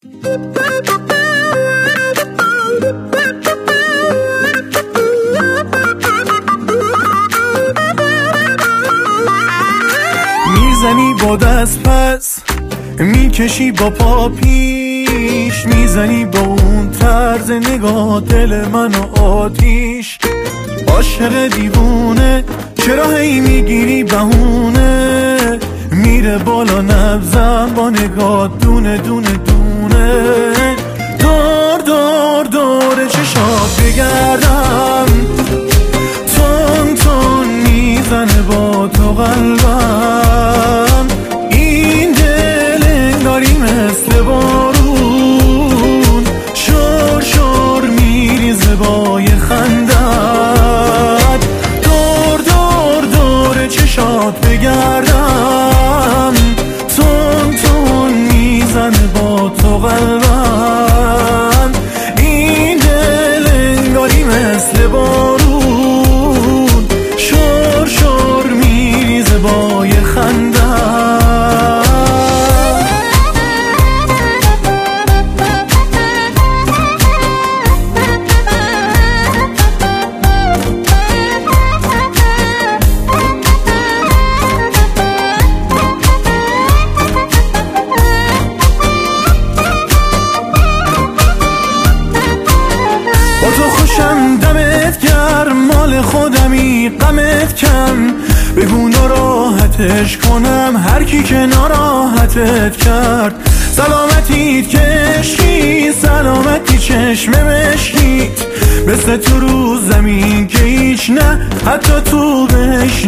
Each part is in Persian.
میزنی با دست پس، میکشی با پا پیش، میزنی با اون طرز نگاه دل منو آتیش. عاشق دیوونه چرا هی میگیری بهونه، میره بالا نبضم با نگاه دونه دونه دونه. دور دور دور چشات بگردم، تون تون میزنه با تو قلبم. این دل انگاری مثل بارون، شور شور میریزه بای خندت. دور دور دور چشات بگردم، تون تون میزنه با تو قلبم. این دل انگاری مثل بارون، شور شور میریزه بای خندت. با تو خوشم دمت گرم، مال خودمی غمت کم. بگو ناراحتش کنم هر کی که ناراحتت کرد. سلامتیت که عشقی، سلامتی چشم مشکیت. مثل تو رو زمین که هیچ نه، حتی تو بهش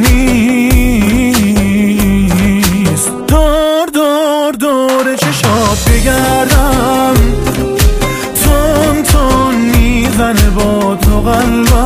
نیست. دور دور دور چشات بگردم، تون تون میزنه با تو قلبم.